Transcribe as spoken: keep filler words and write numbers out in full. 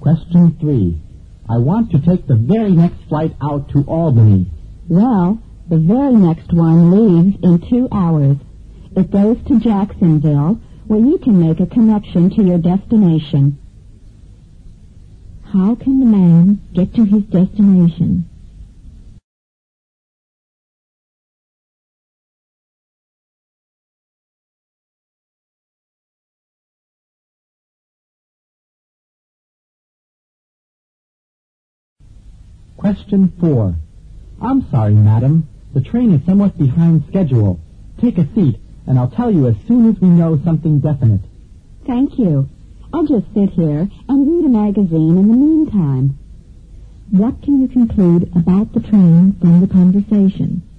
Question three. I want to take the very next flight out to Albany. Well, the very next one leaves in two hours. It goes to Jacksonville, where you can make a connection to your destination. How can the man get to his destination? Question four. I'm sorry, madam. The train is somewhat behind schedule. Take a seat, and I'll tell you as soon as we know something definite. Thank you. I'll just sit here and read a magazine in the meantime. What can you conclude about the train from the conversation?